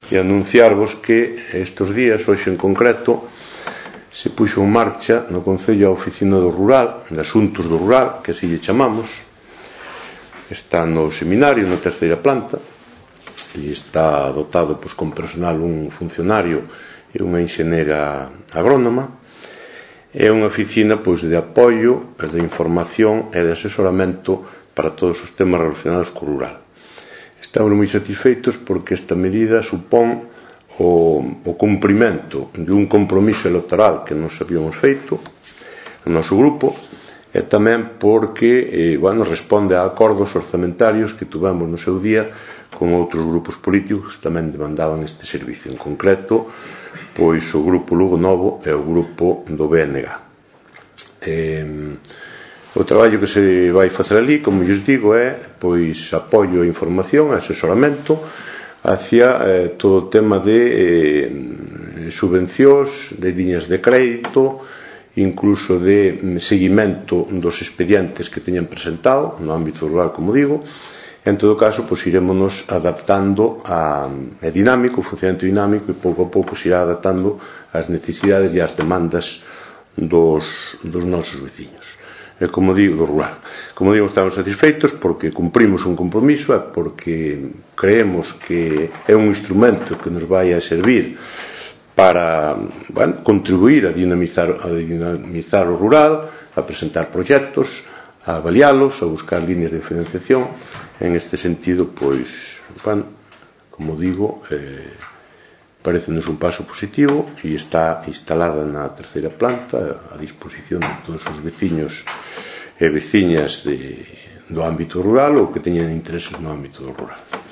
e anunciarvos que estes días, hoxe en concreto, se puxo en marcha no Concello a Oficina do Rural, de Asuntos do Rural, que así lle chamamos. Está no seminario, na terceira planta, e está dotado con personal, un funcionario e unha enxenera agrónoma. É unha oficina de apoio, de información e de asesoramento para todos os temas relacionados co rural. Estamos moi satisfeitos porque esta medida supón o cumprimento de un compromiso electoral que nos habíamos feito no noso grupo, e tamén porque responde a acordos orzamentarios que tuvemos no seu día con outros grupos políticos que tamén demandaban este servicio, en concreto o Grupo Lugo Novo e o Grupo do BNG. O traballo que se vai facer ali, como lles digo, é apoio a información, asesoramento hacia todo o tema de subvencións, de liñas de crédito, incluso de seguimento dos expedientes que teñan presentado no ámbito rural, como digo. En todo caso, irémonos adaptando é dinámico, o funcionamento dinámico, e pouco a pouco se irá adaptando ás necesidades e ás demandas dos nosos veciños. E como digo, do rural. Como digo, estamos satisfeitos porque cumprimos un compromiso e porque creemos que é un instrumento que nos vai a servir para contribuir a dinamizar o rural, a presentar proxectos, a avalialos, a buscar líneas de financiación. En este sentido, como digo, parecenos un paso positivo e está instalada na terceira planta a disposición de todos os veciños e veciñas do ámbito rural ou que teñan intereses no ámbito do rural.